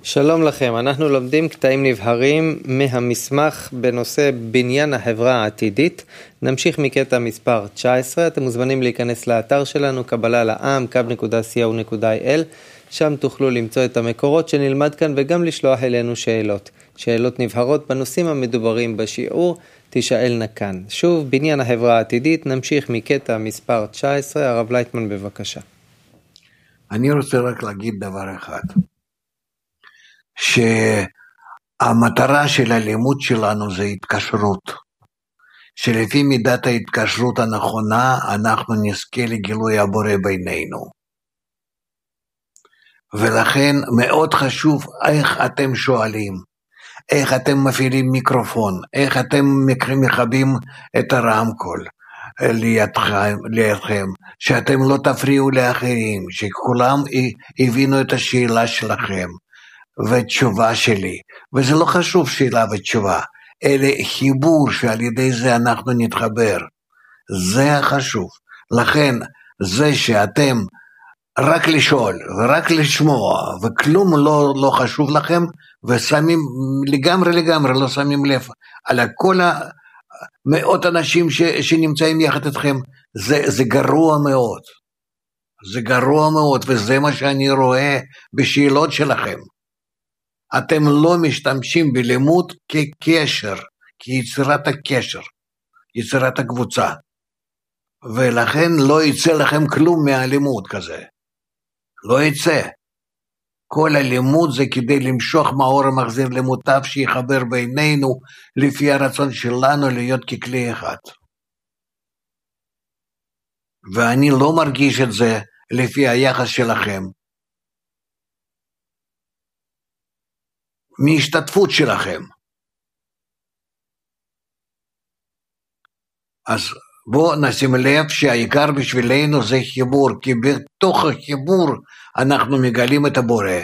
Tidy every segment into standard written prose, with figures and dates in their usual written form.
שלום לכם, אנחנו לומדים קטעים נבחרים מהמסמך בנושא בניין החברה העתידית. נמשיך מקטע מספר 19, אתם מוזמנים להיכנס לאתר שלנו קבלה לעם, kab.co.il, שם תוכלו למצוא את המקורות שנלמד כאן וגם לשלוח אלינו שאלות נבחרות בנושאים המדוברים בשיעור, תשאלנה כאן. שוב, בניין החברה העתידית, נמשיך מקטע מספר 19, הרב לייטמן בבקשה. אני רוצה רק להגיד דבר אחד. שהמטרה של הלימוד שלנו זה התקשרות, שלפי מידת ההתקשרות הנכונה אנחנו נזכה לגילוי הבורא בינינו, ולכן מאוד חשוב איך אתם שואלים, איך אתם מפעילים מיקרופון, איך אתם מכבים את הרמקול לידכם, שאתם לא תפריעו לאחרים, שכולם הבינו את השאלה שלכם ותשובה שלי, וזה לא חשוב שאלה ותשובה, אלא חיבור שעל ידי זה אנחנו נתחבר, זה החשוב. לכן זה שאתם רק לשאול ורק לשמוע וכלום לא חשוב לכם, ושמים לגמרי לא שמים לב על כל המאות אנשים שנמצאים יחד איתכם, זה גרוע מאוד, זה גרוע מאוד, וזה מה שאני רואה בשאלות שלכם. אתם לא משתמשים בלימוד כקשר, כיצירת הקשר, יצירת הקבוצה, ולכן לא יצא לכם כלום מהלימוד כזה, לא יצא. כל הלימוד זה כדי למשוך מאור המחזיר למוטב שיחבר בינינו לפי הרצון שלנו להיות ככלי אחד. ואני לא מרגיש את זה לפי היחס שלכם, מהשתתפות שלכם. אז בואו נשים לב שהעיקר בשבילנו זה חיבור, כי בתוך החיבור אנחנו מגלים את הבורא,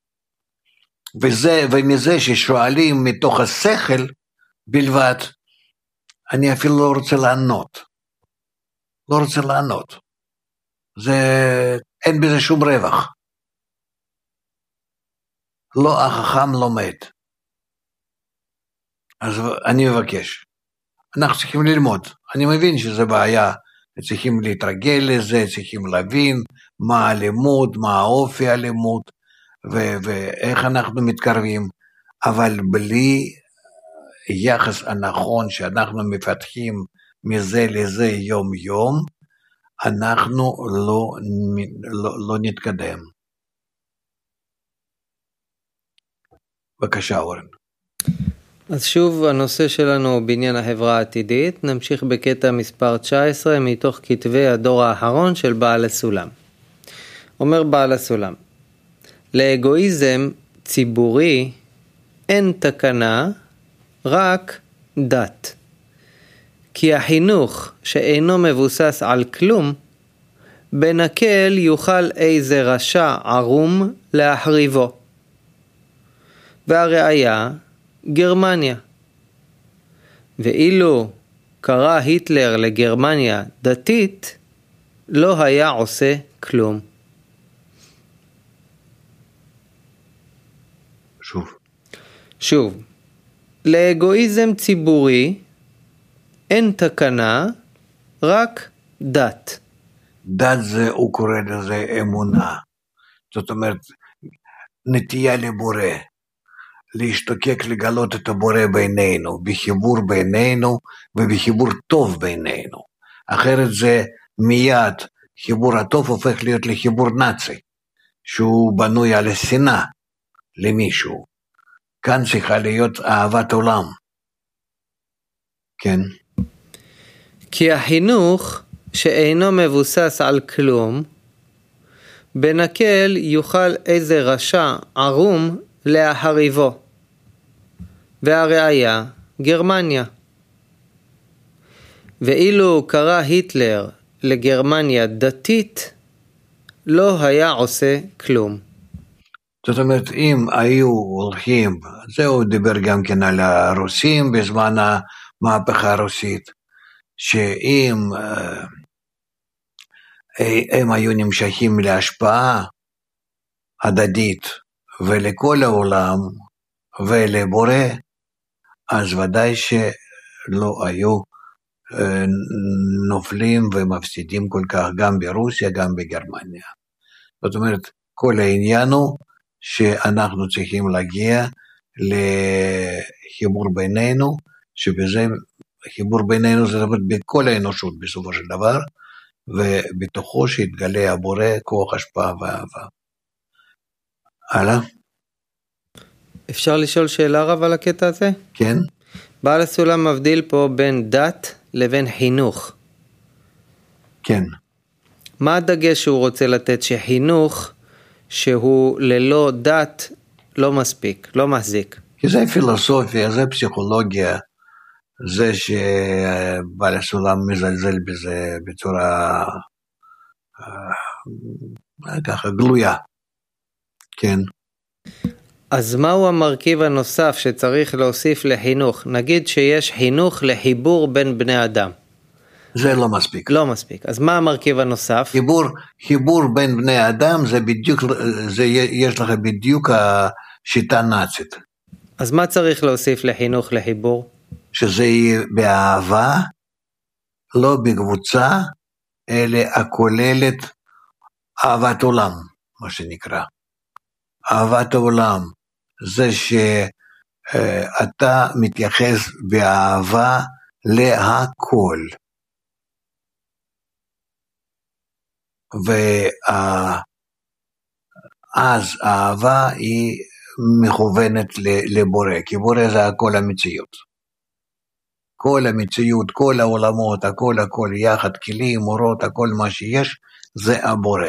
ומזה ששואלים מתוך השכל בלבד, אני אפילו לא רוצה לענות, אין בזה שום רווח. לא החכם לומד. אז אני מבקש, אנחנו צריכים ללמוד, אני מבין שזה בעיה, צריכים להתרגל לזה, צריכים להבין מה הלימוד, מה האופי הלימוד, ואיך אנחנו מתקרבים, אבל בלי יחס הנכון שאנחנו מפתחים מזה לזה יום יום, אנחנו לא נתקדם. בבקשה אורן. אז שוב הנושא שלנו הוא בניין החברה העתידית, נמשיך בקטע מספר 19 מתוך כתבי הדור האחרון של בעל הסולם. אומר בעל הסולם, לאגואיזם ציבורי אין תקנה, רק דת. כי החינוך שאינו מבוסס על כלום, בנקל יוכל איזה רשע ערום להחריבו. והראיה גרמניה. ואילו קרא היטלר לגרמניה דתית, לא היה עושה כלום. שוב, לאגואיזם ציבורי אין תקנה, רק דת. דת זה, הוא קורא לזה אמונה, זאת אומרת נטייה לבורא, להשתוקק לגלות את הבורא בינינו, בחיבור בינינו ובחיבור טוב בינינו. אחרת זה מיד, חיבור הטוב הופך להיות לחיבור נאצי, שהוא בנוי על השנאה למישהו. כאן צריכה להיות אהבת עולם. כן. כי החינוך שאינו מבוסס על כלום, בנקל יוכל איזה רשע ערום להחריבו. והראיה גרמניה. ואילו קרא היטלר לגרמניה דתית, לא היה עושה כלום. זאת אומרת, אם היו הולכים, זהו דיבר גם כן על הרוסים בזמן המהפכה הרוסית, שאם הם היו נמשכים להשפעה הדדית ולכל העולם ולבורא, אז ודאי שלא היו נופלים ומפסידים כל כך, גם ברוסיה, גם בגרמניה. זאת אומרת, כל העניין הוא שאנחנו צריכים להגיע לחיבור בינינו, שבזה חיבור בינינו זה בכל האנושות בסופו של דבר, ובתוכו שיתגלה הבורא, כוח, השפעה ואהבה. הלאה? אפשר לשאול שאלה רב על הקטע הזה? כן. בעל הסולם מבדיל פה בין דת לבין חינוך. כן. מה הדגש שהוא רוצה לתת? שחינוך שהוא ללא דת לא מספיק, לא מחזיק. כי זה פילוסופיה, זה פסיכולוגיה, זה שבעל הסולם מזלזל בזה בצורה ככה גלויה. כן. אז מהו המרכיב הנוסף שצריך להוסיף לחינוך? נגיד שיש חינוך לחיבור בין בני אדם. זה לא מספיק. לא מספיק. אז מה המרכיב הנוסף? חיבור בין בני אדם זה בדיוק, יש לך בדיוק השיטה נאצית. אז מה צריך להוסיף לחינוך לחיבור? שזה יהיה באהבה, לא בקבוצה, אלא הכוללת אהבת עולם, מה שנקרא. אהבת העולם זה שאתה מתייחס באהבה להכל. ואז האהבה היא מכוונת לבורא, כי בורא זה הכל המציאות. כל המציאות, כל העולמות, הכל יחד, כלים, אורות, הכל מה שיש, זה הבורא.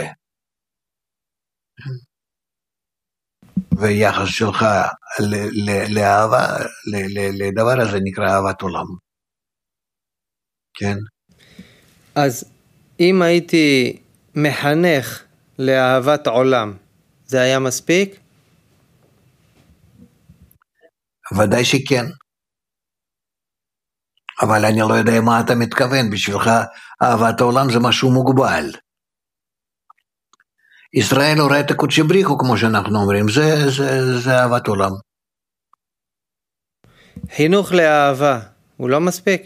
ויחס שלך לאהבה, לדבר הזה נקרא אהבת עולם. כן? אז אם הייתי מחנך לאהבת עולם, זה היה מספיק? ודאי שכן. אבל אני לא יודע מה אתה מתכוון, בשבילך אהבת העולם זה משהו מוגבל. ישראל הוראה את הקודשי בריחו, כמו שאנחנו אומרים, זה אהבת עולם. חינוך לאהבה, הוא לא מספיק?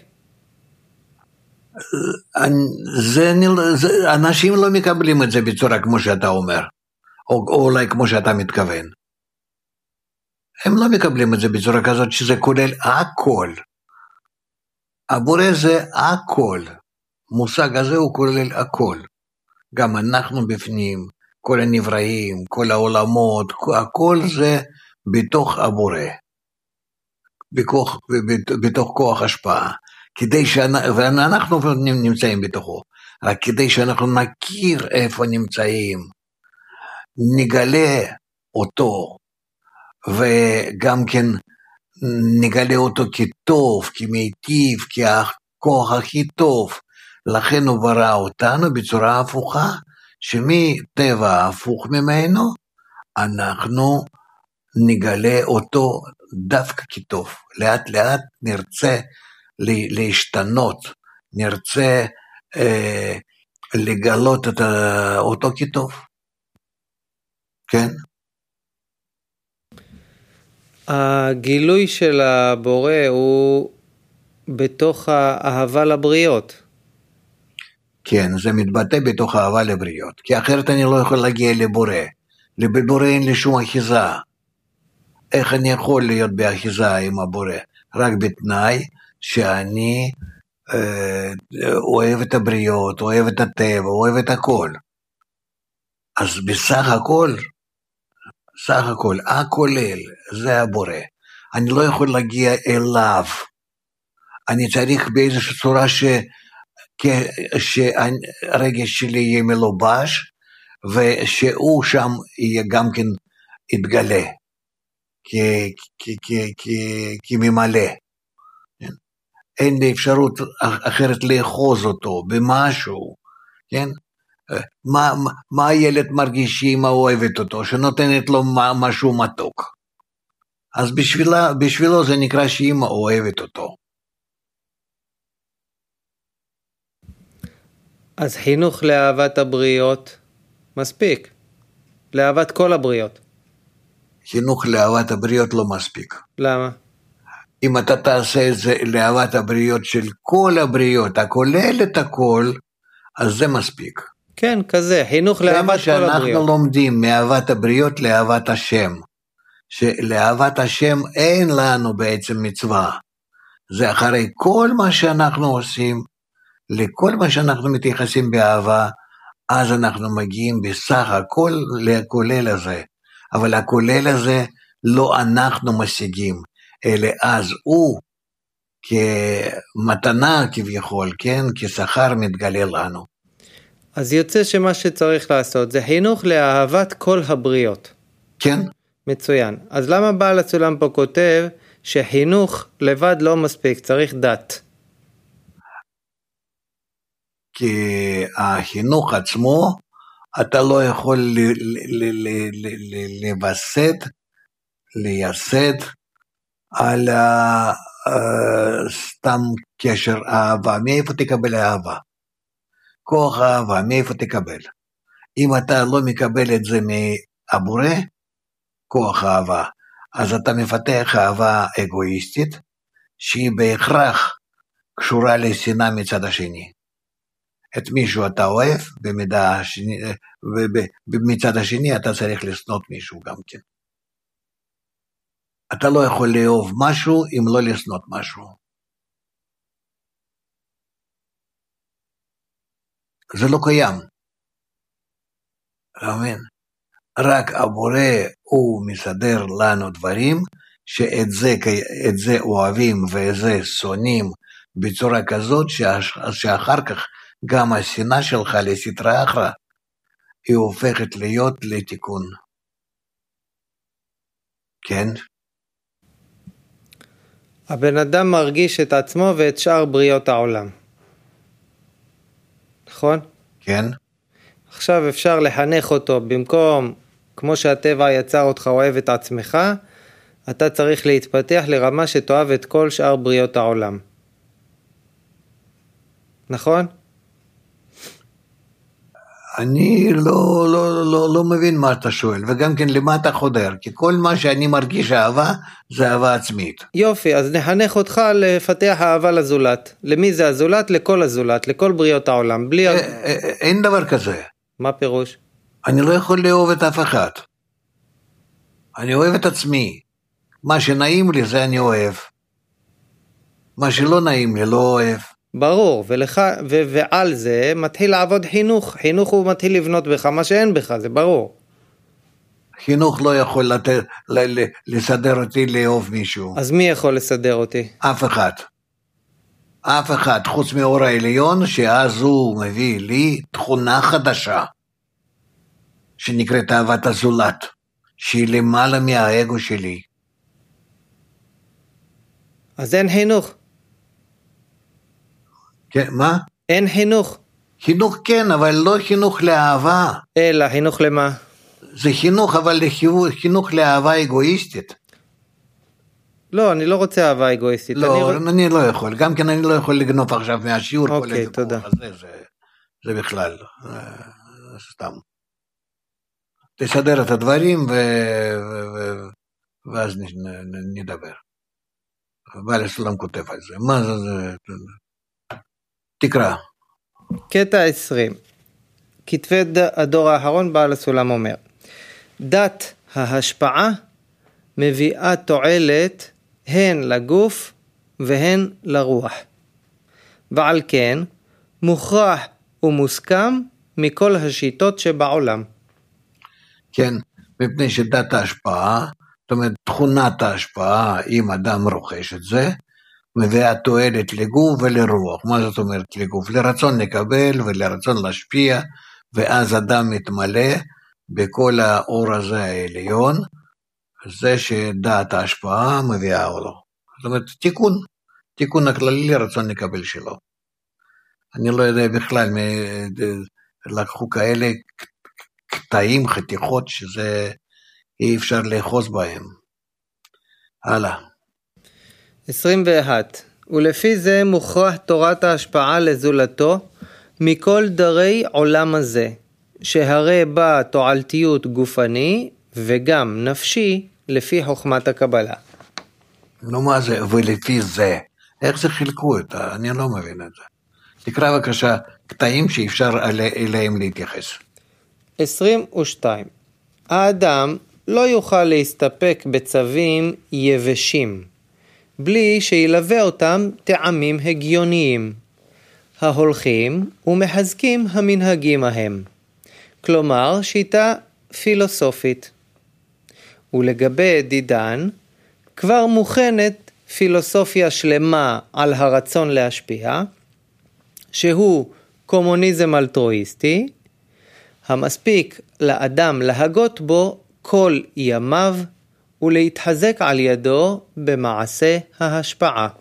אנשים לא מקבלים את זה בצורה כמו שאתה אומר, או אולי כמו שאתה מתכוון. הם לא מקבלים את זה בצורה כזאת שזה כולל הכל. הבורא זה הכל. מושג הזה הוא כולל הכל. גם אנחנו בפנים, כל הנבראים, כל העולמות, הכל זה בתוך הבורא. בתוך כוח השפעה. ואנחנו נמצאים בתוכו. רק כדי שאנחנו נכיר איפה נמצאים, נגלה אותו, וגם כן נגלה אותו כטוב, כמיטיב, ככוח הכי טוב. לכן הוא ברא אותנו בצורה הפוכה, שמטבע הפוך ממנו, אנחנו נגלה אותו דווקא כטוב. לאט לאט נרצה להשתנות, נרצה לגלות אותו כטוב. כן? הגילוי של הבורא הוא בתוך האהבה לבריות. כן, זה מתבטא בתוך האהבה לבריות, כי אחרת אני לא יכול להגיע לבורא. לבורא אין לי שום אחיזה. איך אני יכול להיות באחיזה עם הבורא? רק בתנאי שאני אוהב את הבריות, אוהב את הטבע, אוהב את הכל. אז בסך הכל, הכולל, זה הבורא. אני לא יכול להגיע אליו. אני צריך באיזושהי צורה שהרגש שלי יהיה מלובש, ושהוא שם יהיה גם כן יתגלה, כממלא. אין לי אפשרות אחרת לאחוז אותו במשהו, כן? מה הילד מרגיש שאמא אוהבת אותו, שנותנת לו משהו מתוק. אז בשבילו זה נקרא שאמא אוהבת אותו. אז חינוך לאהבת הבריות מספיק, לאהבת כל הבריות. חינוך לאהבת הבריות לא מספיק. למה? אם אתה תעשה את זה לאהבת הבריות של כל הבריות, הכולל את הכל, אז זה מספיק. כן, כזה, חינוך לאהבת כל זה מה הבריות. שאנחנו לומדים מאהבת הבריות לאהבת השם. שלאהבת השם אין לנו בעצם מצווה. זה אחרי כל מה שאנחנו עושים, לכל מה שאנחנו מתייחסים באהבה, אז אנחנו מגיעים בסך הכל לכולל הזה. אבל הכולל הזה לא אנחנו משיגים, אלא אז הוא כמתנה כביכול, כן? כשכר מתגלה לנו. אז יוצא שמה שצריך לעשות זה חינוך לאהבת כל הבריות. כן? מצוין. אז למה בעל הסולם פה כותב שחינוך לבד לא מספיק, צריך דת? כי החינוך עצמו, אתה לא יכול לייסד על סתם קשר אהבה. מאיפה תקבל אהבה? כוח אהבה, מאיפה תקבל? אם אתה לא מקבל את זה מהבורא, כוח אהבה, אז אתה מפתח אהבה אגואיסטית, שהיא בהכרח קשורה לשנאה מצד השני. את מישהו אתה אוהב, במצד השני אתה צריך לשנות מישהו גם כן. אתה לא יכול לאהוב משהו אם לא לשנות משהו. זה לא קיים. אמן. רק הבורא הוא מסדר לנו דברים שאת זה אוהבים ואת זה שונאים בצורה כזאת שאחר כך גם השנאה שלך לסטרא אחרא היא הופכת להיות לתיקון. כן? הבן אדם מרגיש את עצמו ואת שאר בריות העולם. נכון? כן. עכשיו אפשר לחנך אותו במקום, כמו שהטבע יצר אותך אוהב את עצמך, אתה צריך להתפתח לרמה שתאהב את כל שאר בריות העולם. נכון? אני לא מבין מה אתה שואל, וגם כן למה אתה חודר, כי כל מה שאני מרגיש אהבה, זה אהבה עצמית. יופי, אז נחנך אותך לפתח אהבה לזולת. למי זה הזולת? לכל הזולת, לכל בריות העולם. בלי... אין דבר כזה. מה פירוש? אני לא יכול לאהוב את אף אחד. אני אוהב את עצמי. מה שנעים לי זה אני אוהב. מה שלא נעים לי לא אוהב. ברור, ועל זה מתחיל לעבוד חינוך. חינוך הוא מתחיל לבנות בך מה שאין בך, זה ברור. חינוך לא יכול לסדר אותי לאהוב מישהו. אז מי יכול לסדר אותי? אף אחד. אף אחד, חוץ מאור העליון, שאז הוא מביא לי תכונה חדשה, שנקראת אהבת הזולת, שהיא למעלה מהאגו שלי. אז אין חינוך. כן, מה? אין חינוך. חינוך כן, אבל לא חינוך לאהבה. אלא חינוך למה? זה חינוך, אבל חינוך לאהבה אגואיסטית. לא, אני לא רוצה אהבה אגואיסטית. לא, אני לא יכול. גם כן אני לא יכול לגנוב עכשיו מהשיעור. אוקיי, תודה. זה בכלל, סתם. תסדר את הדברים ואז נדבר. בעל הסולם כותב על זה. מה זה? תקרא. קטע 20. כתבי הדור האחרון בעל הסולם אומר, דת ההשפעה מביאה תועלת הן לגוף והן לרוח. ועל כן מוכרח ומוסכם מכל השיטות שבעולם. כן, מפני שדת ההשפעה, זאת אומרת תכונת ההשפעה, אם אדם רוכש את זה, מביאה תועלת לגוף ולרוח. מה זאת אומרת לגוף? לרצון לקבל ולרצון להשפיע, ואז אדם מתמלא בכל האור הזה העליון, זה שדעת ההשפעה מביאה או לא. זאת אומרת תיקון הכללי לרצון לקבל שלו. אני לא יודע בכלל, לקחו כאלה קטעים, חתיכות, שזה אי אפשר לאחוז בהם. הלאה. 21. ולפי זה מוכרח תורת ההשפעה לזולתו מכל דרי עולם הזה, שהרי בה תועלתיות גופני וגם נפשי לפי חוכמת הקבלה. נו מה זה, ולפי זה? איך זה חילקו אותה? אני לא מבין את זה. תקרא בבקשה קטעים שאפשר אליהם להתייחס. 22. האדם לא יוכל להסתפק בצווים יבשים, בלי שילווה אותם טעמים הגיוניים, ההולכים ומחזקים המנהגים ההם. כלומר, שיטה פילוסופית. ולגבי דידן, כבר מוכנת פילוסופיה שלמה על הרצון להשפיע, שהוא קומוניזם אלטרואיסטי, המספיק לאדם להגות בו כל ימיו ולהתחזק על ידו במעשה ההשפעה.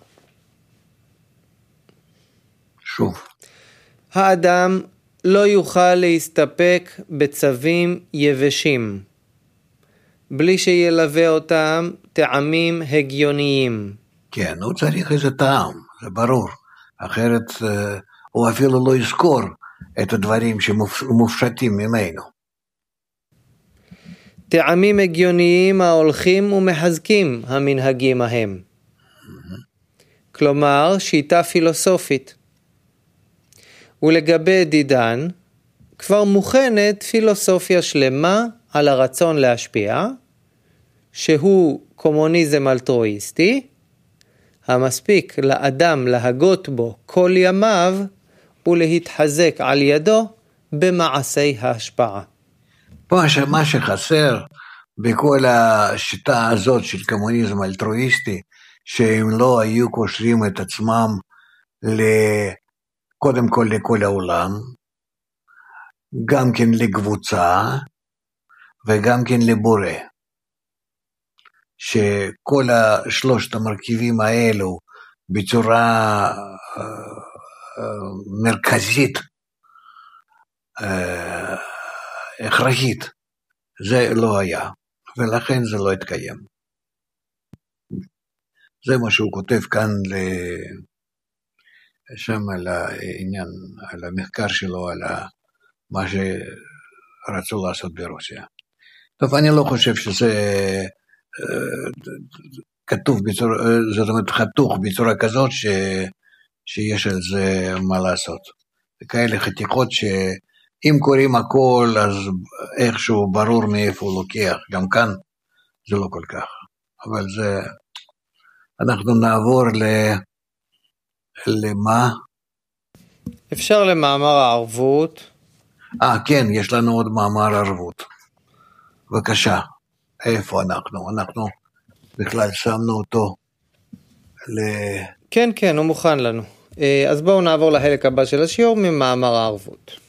שוב. האדם לא יוכל להסתפק בצווים יבשים, בלי שילווה אותם טעמים הגיוניים. כן, הוא צריך איזה טעם, זה ברור. אחרת הוא אפילו לא יזכור את הדברים שמופשטים ממנו. טעמים הגיוניים ההולכים ומחזקים המנהגים ההם. כלומר, שיטה פילוסופית. ולגבי דידן, כבר מוכנת פילוסופיה שלמה על הרצון להשפיע, שהוא קומוניזם אלטרואיסטי, המספיק לאדם להגות בו כל ימיו ולהתחזק על ידו במעשי ההשפעה. פה מה שחסר בכל השיטה הזאת של קומוניזם אלטרואיסטי, שהם לא היו קושרים את עצמם קודם כל לכל העולם, גם כן לקבוצה וגם כן לבורא. שכל שלושת המרכיבים האלו בצורה מרכזית, הכרחית, זה לא היה, ולכן זה לא התקיים. זה מה שהוא כותב כאן שם על העניין, על המחקר שלו, על מה שרצו לעשות ברוסיה. טוב, אני לא חושב שזה כתוב בצורה, זאת אומרת חתוך בצורה כזאת שיש על זה מה לעשות. וכאלה חתיכות שאם קוראים הכל אז איכשהו ברור מאיפה הוא לוקח, גם כאן זה לא כל כך. אבל זה, אנחנו נעבור למה? אפשר למאמר הערבות. כן, יש לנו עוד מאמר ערבות. בבקשה, איפה אנחנו? אנחנו בכלל שמנו אותו כן, הוא מוכן לנו. אז בואו נעבור לחלק הבא של השיעור ממאמר הערבות.